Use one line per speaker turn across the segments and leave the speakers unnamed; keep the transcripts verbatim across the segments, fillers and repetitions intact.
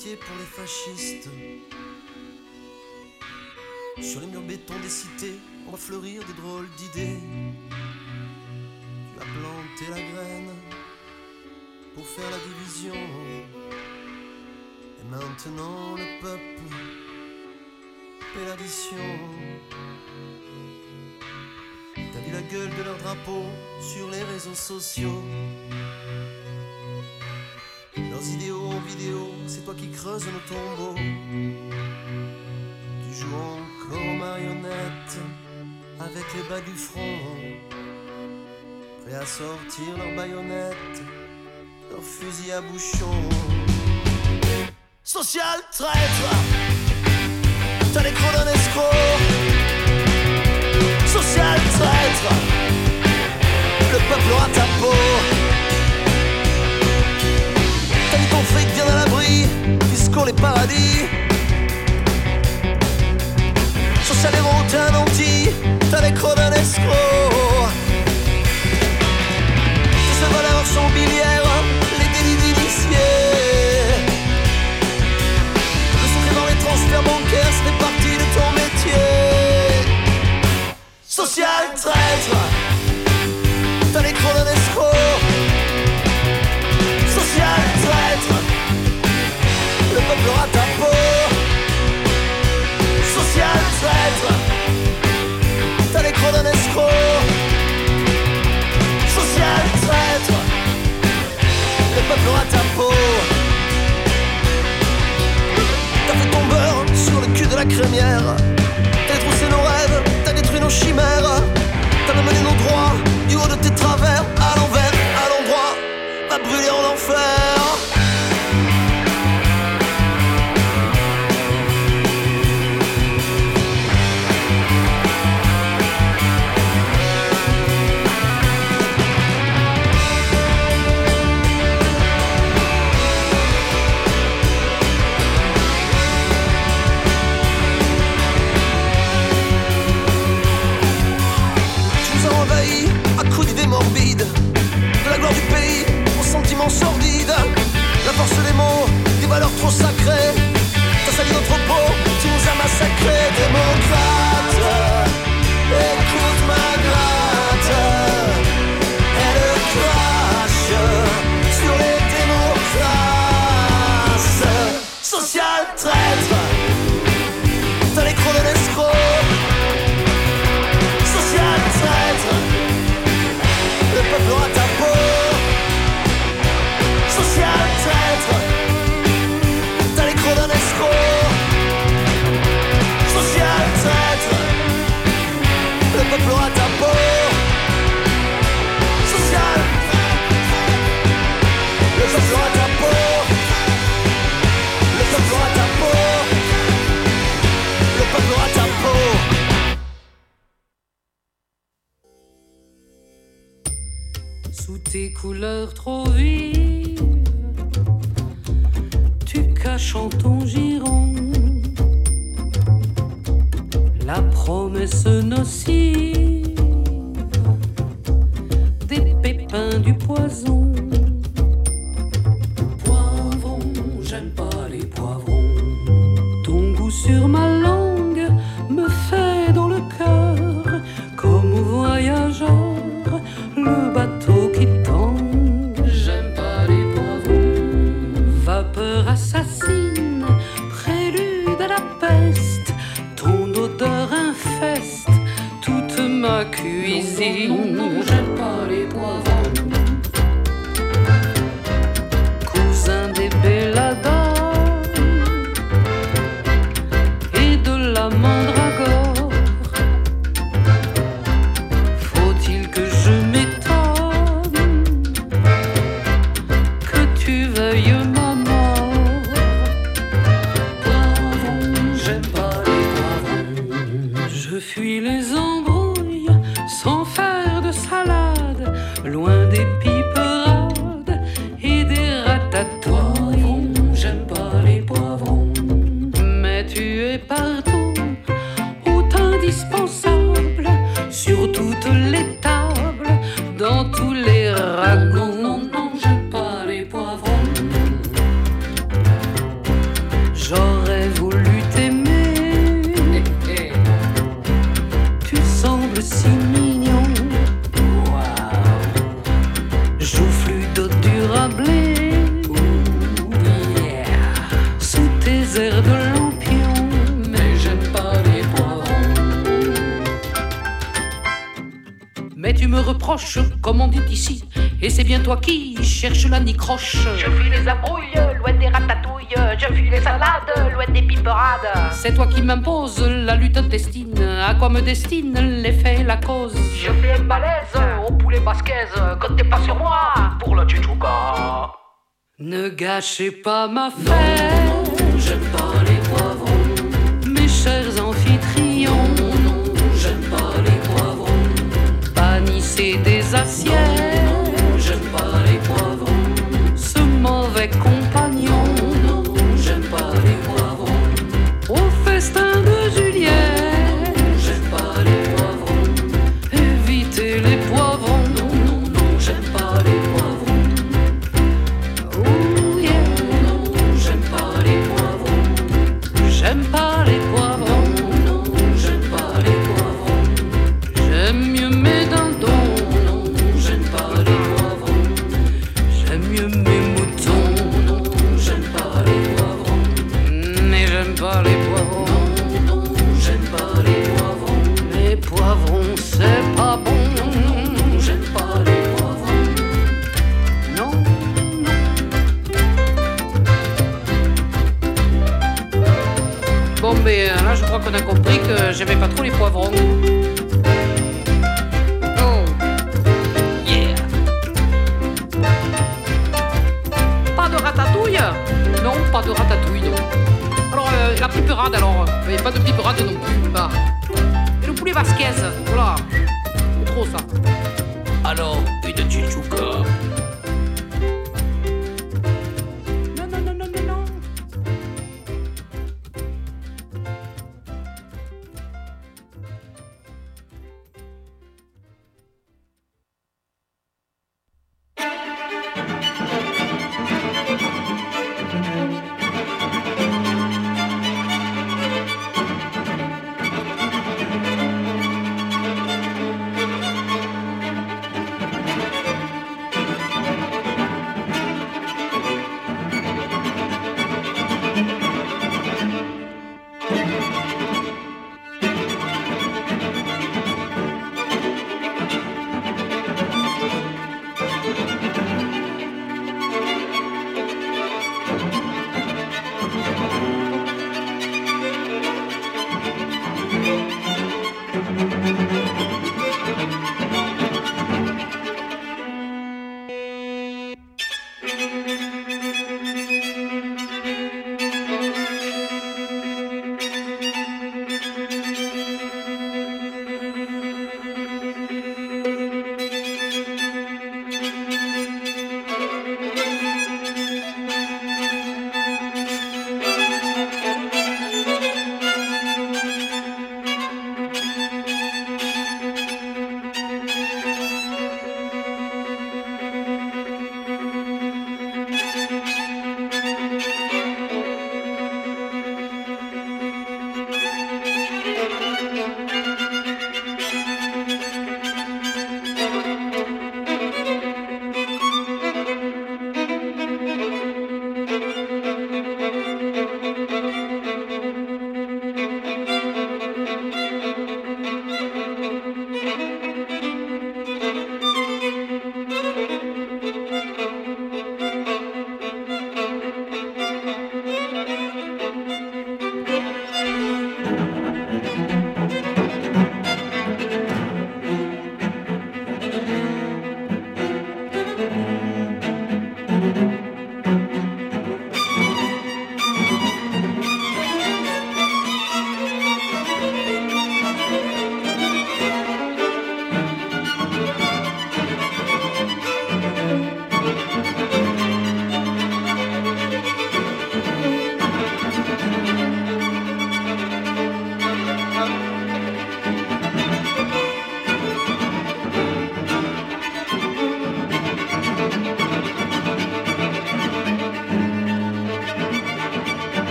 pitié pour les fascistes. Sur les murs béton des cités, on va fleurir des drôles d'idées. Tu as planté la graine pour faire la division. Et maintenant le peuple paie l'addition. T'as vu la gueule de leur drapeau sur les réseaux sociaux. Leurs idéaux en vidéo, c'est toi qui creuses nos tombeaux. Tu joues encore aux marionnettes avec les bas du front, prêts à sortir leurs baïonnettes, leurs fusils à bouchon. Social traître, t'as les crocs d'un escroc. Social traître, le peuple aura ta peau. T'as mis ton fric bien à l'abri, fiscaux les paradis. Social héros, t'es un anti, t'as les crocs d'un escroc. Tes valeurs sont biliaires, les délits d'initiés. Le secret dans les transferts bancaires, c'est partie de ton métier. Social traître, t'as les crocs d'un escroc. Social traître, le peuple aura ta peau. Social traître, t'as les crocs d'un escroc. Social traître, le peuple aura ta peau. T'as fait ton beurre sur le cul de la crémière. T'as détroussé nos rêves, t'as détruit nos chimères. T'as mené nos droits du haut de tes travers. À l'envers, à l'endroit, va brûler en enfer. À coups d'idées morbides, de la gloire du pays aux sentiments sordides. La force des mots, des valeurs trop sacrées. T'as sali notre peau, tu nous as massacrés. Démocrate, écoute ma gratte. Elle crache sur les démocrates. Social traître, t'as les crocs de l'escroc. Le peuple aura ta peau. Social traître, t'as les crocs d'un escroc. Social traître, le peuple aura ta peau. Social, le peuple aura ta peau. Le peuple aura ta peau. Le peuple aura ta peau.
Sous tes couleurs trop vives, tu caches en ton giron la promesse nocive des pépins du poison. Poivron, j'aime pas les poivrons. Ton goût sur ma langue me fait dans le cœur comme voyageur le bateau qui tangue. J'aime pas les poivrons. Vapeur assassine, prélude à la peste. Ton odeur infeste toute ma cuisine. Non, non, non, j'aime pas les poivrons. Cousin des belladores et de la mandragore. Faut-il que je m'étonne que tu veuilles ma mort? Poivrons, j'aime pas les poivrons. Je fuis les embrouilles sans faire de salade. semble si mignon. Waouh, joufflu d'eau dure à blé. Ooh, yeah. Sous tes airs de lampion, mais j'aime pas les poivrons. Mais tu me reproches, comme on dit ici, et c'est bien toi qui cherches la nicroche.
Je fuis les abrouilles, loin des ratatouilles. Je fuis les salades, loin des piperades.
C'est toi qui m'imposes la lutte intestine. À quoi me destine l'effet et la cause?
Je fais un balèze au poulet basquaise. Comptez pas sur moi pour le tchitchouka.
Ne gâchez pas ma fête.
Non, non, j'aime pas les poivrons.
Mes chers amphitrions.
Non, non, j'aime pas les poivrons.
Bannissez des assiettes.
Non, non, j'aime pas les poivrons.
Ce mauvais compagnon.
Non, non, j'aime pas les poivrons.
Au festin de Juliette.
J'aime pas les poivrons.
Évitez les poivrons.
Non, non, non, j'aime pas les poivrons.
Oh yeah.
Non, non, j'aime pas les poivrons.
J'aime pas les poivrons.
Non, non, j'aime pas les poivrons.
J'aime mieux mes dindons.
Non, non, j'aime pas les poivrons.
J'aime mieux mes moutons.
Non, non, j'aime pas les poivrons.
Mais j'aime pas les poivrons.
Non, non, j'aime pas les poivrons.
Les poivrons, c'est pas bon.
Non, non, j'aime pas les poivrons.
Non, non. Bon, mais euh, là, je crois qu'on a compris que j'aimais pas trop les poivrons. Oh, yeah. Pas de ratatouille? Non, pas de ratatouille, non. Alors, euh, la piperade, alors. Mais pas de piperade non plus. Bah. Et le poulet basquez, voilà. C'est trop ça.
Alors, une tchitchouka.
Non, non, non, non, non, non.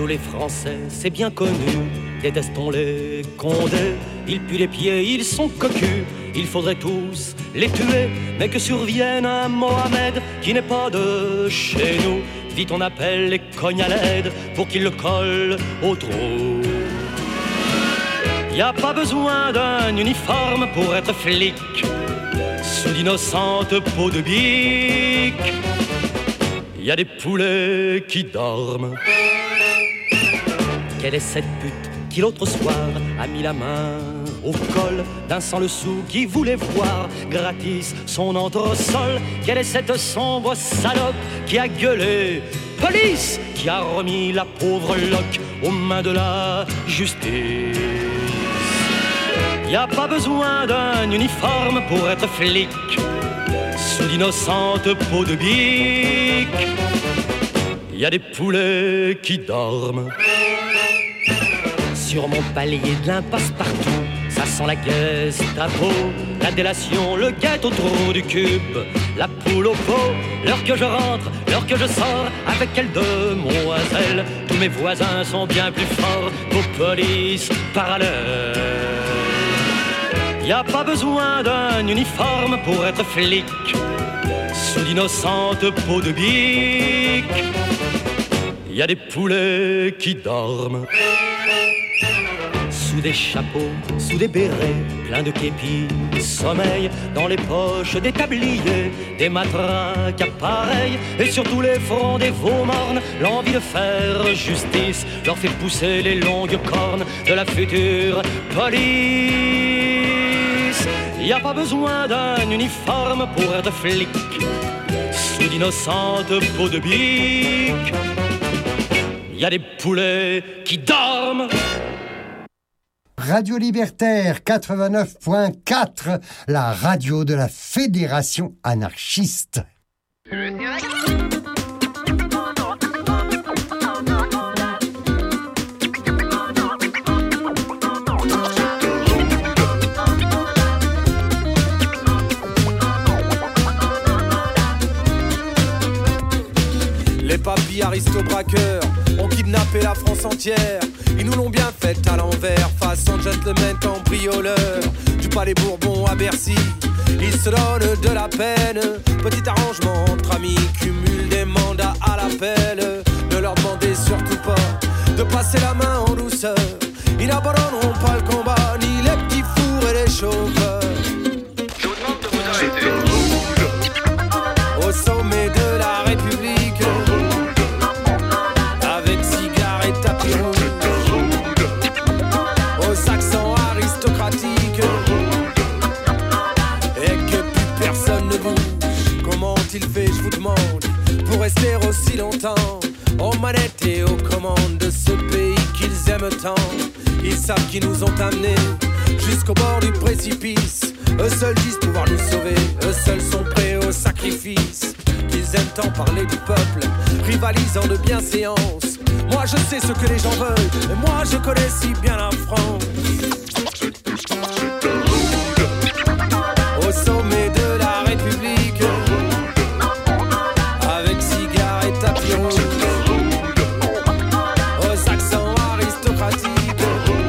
nous les Français, c'est bien connu, détestons les Condés. Ils puent les pieds, ils sont cocus, il faudrait tous les tuer. Mais que survienne un Mohamed qui n'est pas de chez nous. Vite on appelle les cognes à l'aide pour qu'ils le collent au trou. Y a pas besoin d'un uniforme pour être flic, sous d'innocentes peaux de bique. Y a des poulets qui dorment. Quelle est cette pute qui l'autre soir a mis la main au col d'un sans-le-sou qui voulait voir gratis son entresol? Quelle est cette sombre salope qui a gueulé police, qui a remis la pauvre loque aux mains de la justice? Y a pas besoin d'un uniforme pour être flic, sous d'innocentes peaux de bique. Y a des poulets qui dorment. Sur mon palier de l'impasse partout, ça sent la Gestapo, la délation, le guet au trou du cube, la poule au pot. L'heure que je rentre, l'heure que je sors, avec quelle demoiselle? Tous mes voisins sont bien plus forts qu'aux polices parallèles. Y a pas besoin d'un uniforme pour être flic, sous d'innocentes peaux de bique. Y a des poulets qui dorment. Sous des chapeaux, sous des bérets, plein de képis, sommeil dans les poches des tabliers, des matraques à pareil, et sur tous les fronts des veaux mornes, l'envie de faire justice leur fait pousser les longues cornes de la future police. Y a pas besoin d'un uniforme pour être flic, sous d'innocentes peaux de bique. Y a des poulets qui dorment.
Radio Libertaire quatre-vingt-neuf point quatre, la radio de la Fédération anarchiste.
Les papis aristo-braqueurs ont kidnappé la France entière. Ils nous l'ont bien fait à l'envers, façon gentleman cambrioleur. Du palais Bourbon à Bercy, ils se donnent de la peine. Petit arrangement entre amis, cumul des mandats à l'appel. Ne leur demandez surtout pas de passer la main en douceur. Ils n'abandonneront pas le combat, ni les petits fours et les chauffeurs.
Je vous demande de vous arrêter.
Au sommet de la République, avec cigares et tapis rouges, aux accents aristocratiques, et que plus personne ne bouge. Comment ont-ils fait, je vous demande, pour rester aussi longtemps aux manettes et aux commandes de ce pays qu'ils aiment tant? Ils savent qu'ils nous ont amenés jusqu'au bord du précipice. Eux seuls disent pouvoir nous sauver, eux seuls sont prêts au sacrifice. Qu'ils aiment tant parler du peuple, rivalisant de bienséance. Moi je sais ce que les gens veulent, et moi je connais si bien la France. Au sommet de la République, avec cigares et tapis rouges, aux accents aristocratiques,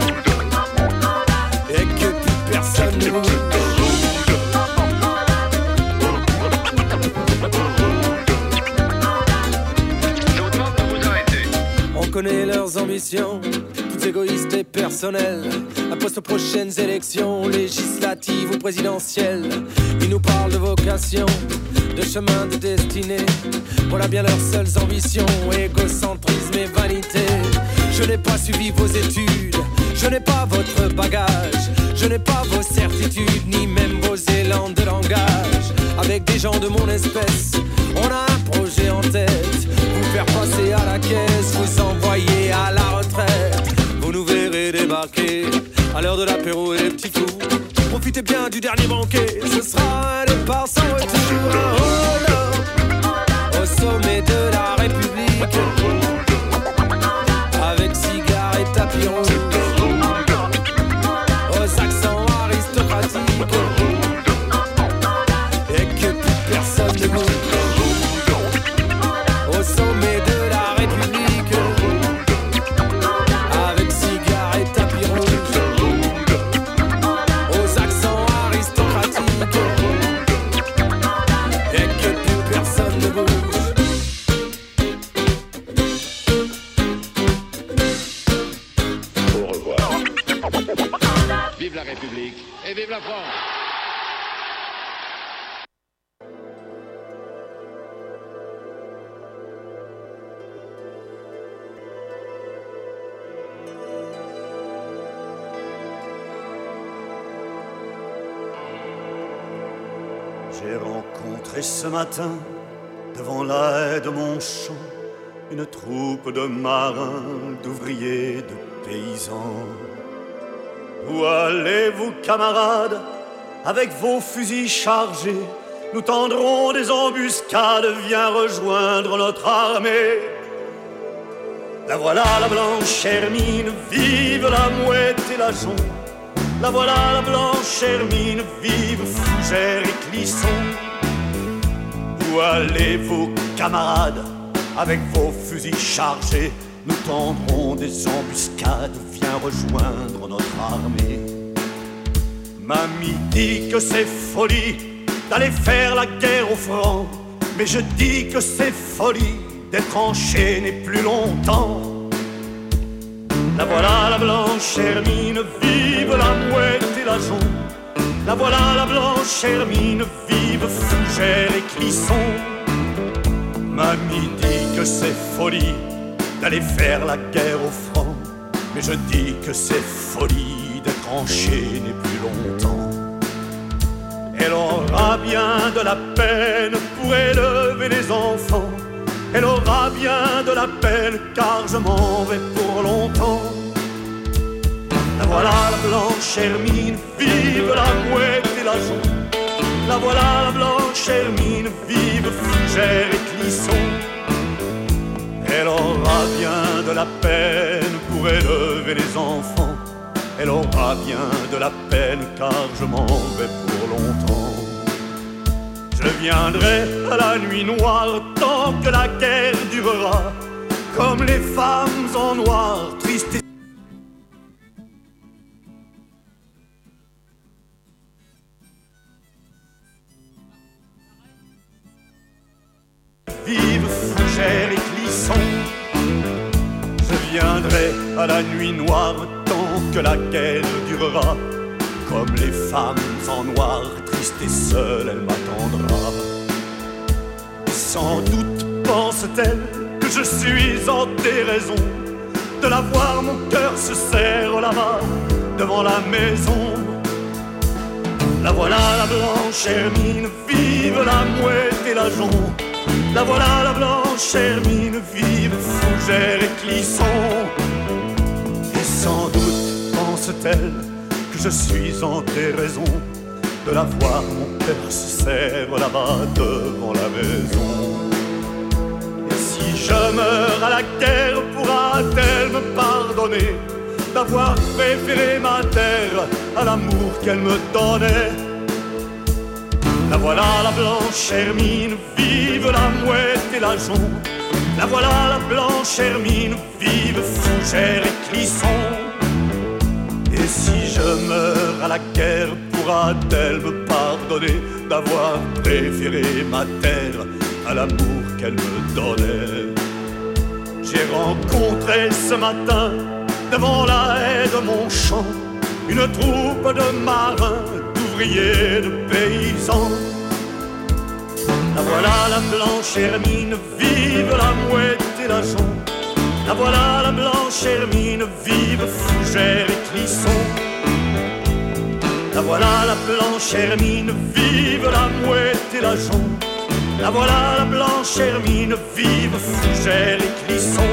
et que plus personne ne bouge. On connaît leurs ambitions, toutes égoïstes et personnelles. Un poste aux prochaines élections, législatives ou présidentielles. Ils nous parlent de vocation, de chemin, de destinée. Voilà bien leurs seules ambitions, égocentrisme et vanité. Je n'ai pas suivi vos études, je n'ai pas votre bagage, je n'ai pas vos certitudes, ni même vos élans de langage. Avec des gens de mon espèce, on a un projet en tête. Vous faire passer à la caisse, vous envoyer à la retraite. Vous nous verrez débarquer à l'heure de l'apéro et des petits fous. Profitez bien du dernier banquet, ce sera un départ sans retour. Oh là, au sommet de la République, avec cigares et tapis rouges, aux accents aristocratiques, et que plus personne ne bouge. Au sommet de la République,
la France.
J'ai rencontré ce matin, devant la haie de mon champ, une troupe de marins, d'ouvriers, de paysans. Où allez-vous, camarades? Avec vos fusils chargés, nous tendrons des embuscades, viens rejoindre notre armée. La voilà, la blanche Hermine, vive la mouette et la jonc. La voilà, la blanche Hermine, vive Fougère et Clisson. Où allez-vous, camarades? Avec vos fusils chargés, nous tendrons des embuscades, viens rejoindre notre armée. Mamie dit que c'est folie d'aller faire la guerre au front, mais je dis que c'est folie d'être enchaîné plus longtemps. La voilà, la blanche Hermine, vive la mouette et la jonc. La voilà, la blanche Hermine, vive Fougère et Clisson. Mamie dit que c'est folie d'aller faire la guerre au front, mais je dis que c'est folie d'être enchaîné plus longtemps. Elle aura bien de la peine pour élever les enfants. Elle aura bien de la peine car je m'en vais pour longtemps. La voilà, la blanche Hermine, vive la mouette et la jonc. La voilà, la blanche Hermine, vive Fougère et Clisson. Elle aura bien de la peine pour élever les enfants. Elle aura bien de la peine car je m'en vais pour longtemps. Je viendrai à la nuit noire tant que la guerre durera, comme les femmes en noir, tristes et vive Fougère et Clisson. Je viendrai à la nuit noire tant que la guerre durera, comme les femmes en noir, tristes et seules, elle m'attendra. Sans doute pense-t-elle que je suis en déraison de la voir, mon cœur se serre là-bas devant la maison. La voilà, la blanche Hermine, vive la mouette et la jonc. La voilà, la blanche Hermine, vive Fougère et Clisson. Et sans doute pense-t-elle que je suis en déraison de la voir, mon cœur se serre là-bas devant la maison. Et si je meurs à la guerre, pourra-t-elle me pardonner d'avoir préféré ma terre à l'amour qu'elle me donnait? La voilà, la blanche Hermine, vive la mouette et la jonc. La voilà, la blanche Hermine, vive Fougère et Clisson. Et si je meurs à la guerre, pourra-t-elle me pardonner d'avoir préféré ma terre à l'amour qu'elle me donnait? J'ai rencontré ce matin, devant la haie de mon champ, une troupe de marins, d'ouvriers, de paysans. La voilà, la blanche Hermine, vive la mouette et la jonc. La voilà, la blanche Hermine, vive Fougère et Clisson. La voilà, la blanche Hermine, vive la mouette et la jonc. La voilà, la blanche Hermine, vive Fougère et Clisson.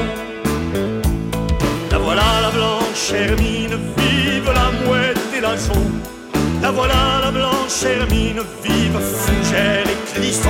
La voilà, la blanche Hermine, vive la mouette et la jonc. La voilà, la blanche Hermine, vive Fougère et Clisson.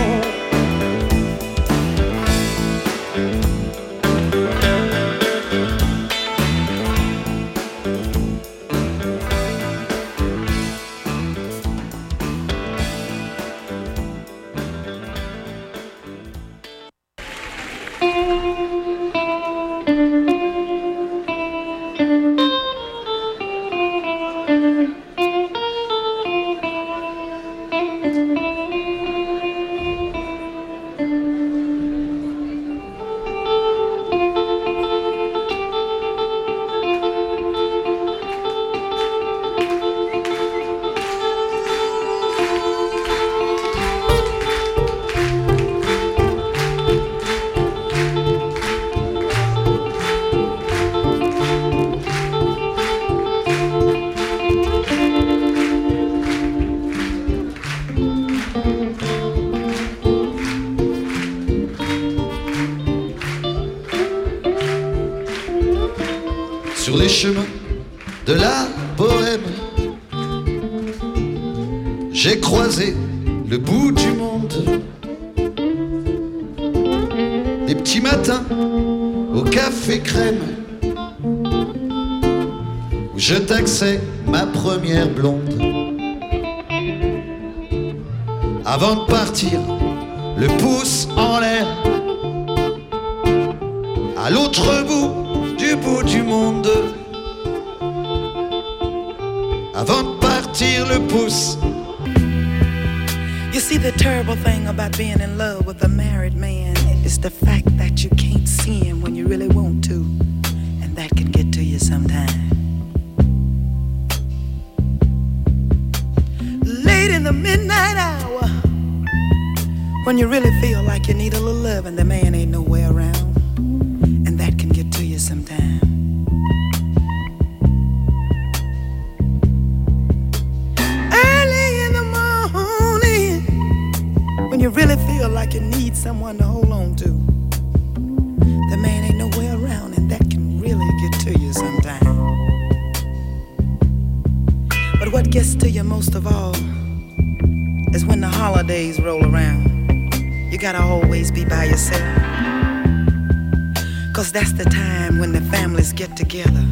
sur les chemins de la bohème. J'ai croisé le bout du monde, les petits matins au café crème, où je taxais ma première blonde. Avant de partir, le pouce en l'air, à l'autre bout du bout du monde. Avant de partir, le pouce.
You see, the terrible thing about being in love with a married man is the fact that you can't see him when you really want to, and that can get to you sometime. Late in the midnight hour, when you really feel like you need a little love and the man ain't nowhere around, and that can get to you sometime. You really feel like you need someone to hold on to. The man ain't nowhere around, and that can really get to you sometime. But what gets to you most of all is when the holidays roll around. You gotta always be by yourself, 'cause that's the time when the families get together.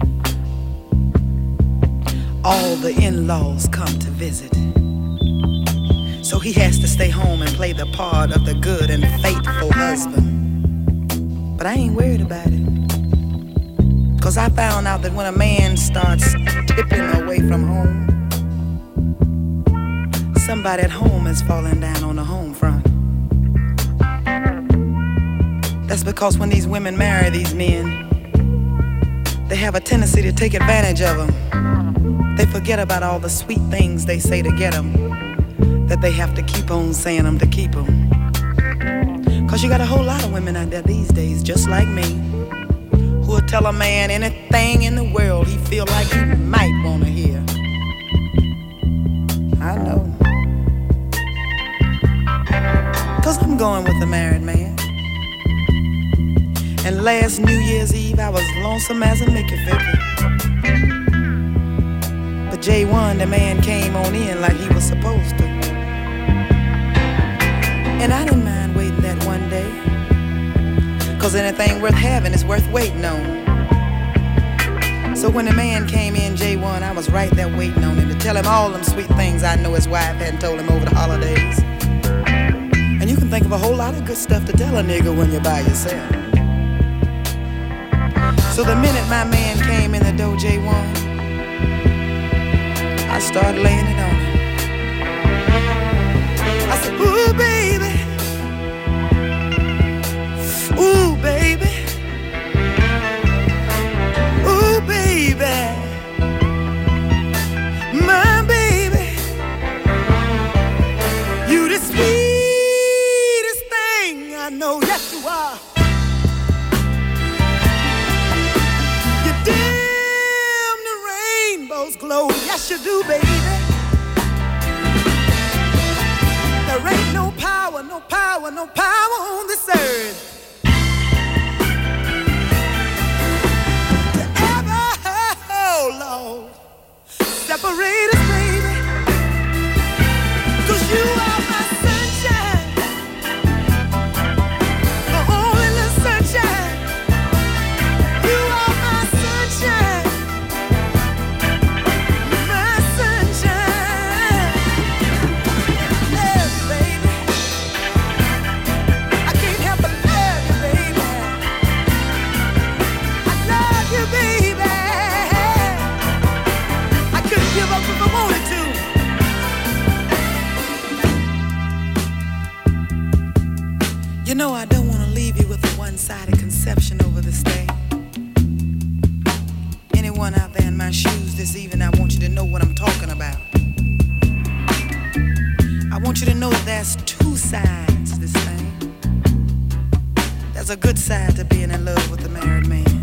All the in-laws come to visit. So he has to stay home and play the part of the good and faithful husband. But I ain't worried about it, 'cause I found out that when a man starts tipping away from home, somebody at home is falling down on the home front. That's because when these women marry these men, they have a tendency to take advantage of them. They forget about all the sweet things they say to get them, that they have to keep on saying them to keep them. 'Cause you got a whole lot of women out there these days, just like me, who will tell a man anything in the world he feel like he might want to hear. I know. 'Cause I'm going with a married man. And last New Year's Eve I was lonesome as a Mickey Vicky. But J one, the man came on in like he was supposed to. And I didn't mind waiting that one day, 'cause anything worth having is worth waiting on. So when the man came in, J one, I was right there waiting on him to tell him all them sweet things I know his wife hadn't told him over the holidays. And you can think of a whole lot of good stuff to tell a nigga when you're by yourself. So the minute my man came in the door, J one, I started laying it on him. I said, ooh, baby. Ooh, baby. Ooh, baby. My baby. You the sweetest thing I know. Yes, you are. You dim the rainbow's glow. Yes, you do, baby. There ain't no power, no power, no power on this earth to ever, oh Lord, separate us, baby. 'Cause you are my sunshine, my only little sunshine. You are my sunshine, my sunshine. Love you, baby. I can't help but love you, baby. I love you, baby. I couldn't give up if I wanted to. You know I don't want to leave you with a one-sided conception over this thing. Anyone out there in my shoes this evening, I want you to know what I'm talking about. I want you to know that there's two sides to this thing. There's a good side to being in love with a married man,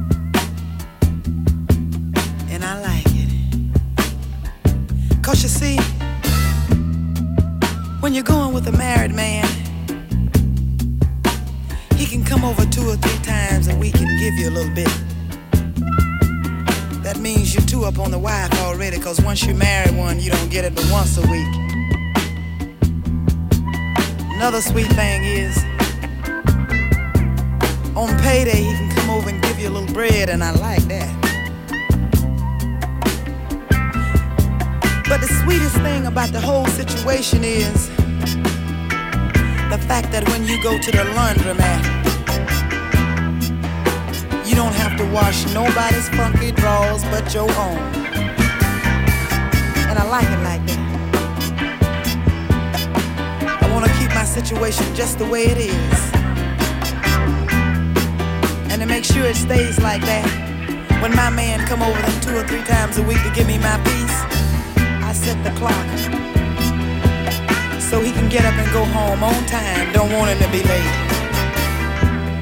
and I like it. 'Cause you see, when you're going with a married man, he can come over two or three times a week and give you a little bit. means you're two up on the wife already, cause once you marry one, you don't get it but once a week. Another sweet thing is, on payday he can come over and give you a little bread, and I like that. But the sweetest thing about the whole situation is the fact that when you go to the laundromat, you don't have to wash nobody's funky drawers but your own. And I like it like that. I want to keep my situation just the way it is. And to make sure it stays like that, when my man come over them two or three times a week to give me my piece, I set the clock so he can get up and go home on time. Don't want him to be late.